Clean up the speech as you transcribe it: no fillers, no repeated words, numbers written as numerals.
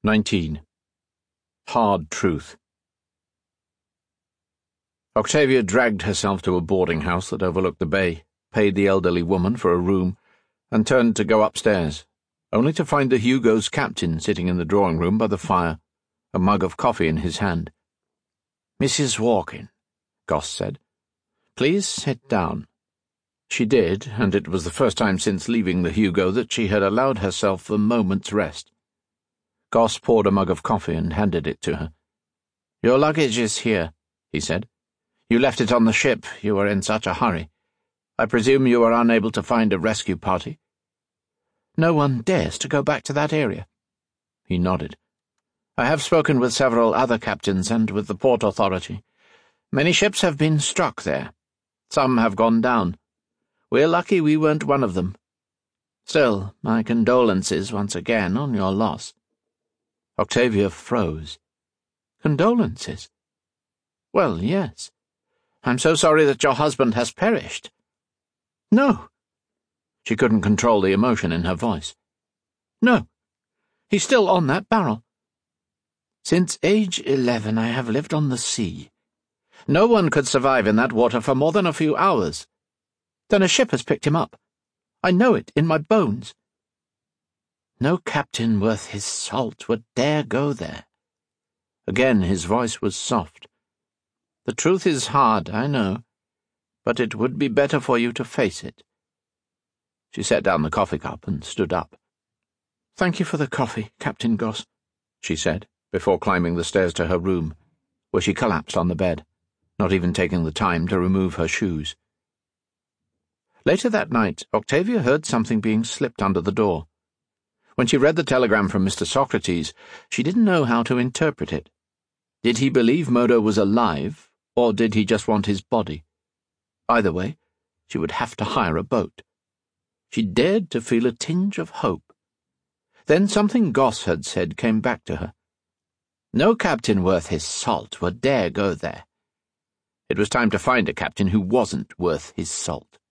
19. Hard Truth. Octavia dragged herself to a boarding house that overlooked the bay, paid the elderly woman for a room, and turned to go upstairs, only to find the Hugo's captain sitting in the drawing-room by the fire, a mug of coffee in his hand. "Mrs. Walkin," Goss said, "please sit down." She did, and it was the first time since leaving the Hugo that she had allowed herself a moment's rest. Goss poured a mug of coffee and handed it to her. "Your luggage is here," he said. "You left it on the ship. You were in such a hurry. I presume you were unable to find a rescue party?" "No one dares to go back to that area." He nodded. "I have spoken with several other captains and with the Port Authority. Many ships have been struck there. Some have gone down. We're lucky we weren't one of them. Still, my condolences once again on your loss." Octavia froze. "Condolences?" "Well, yes. I'm so sorry that your husband has perished." "No." She couldn't control the emotion in her voice. "No. He's still on that barrel. Since age 11 I have lived on the sea. No one could survive in that water for more than a few hours. Then a ship has picked him up. I know it in my bones. No captain worth his salt would dare go there." Again his voice was soft. "The truth is hard, I know, but it would be better for you to face it." She set down the coffee cup and stood up. "Thank you for the coffee, Captain Goss," she said, before climbing the stairs to her room, where she collapsed on the bed, not even taking the time to remove her shoes. Later that night, Octavia heard something being slipped under the door. When she read the telegram from Mr. Socrates, she didn't know how to interpret it. Did he believe Modo was alive, or did he just want his body? Either way, she would have to hire a boat. She dared to feel a tinge of hope. Then something Goss had said came back to her. No captain worth his salt would dare go there. It was time to find a captain who wasn't worth his salt.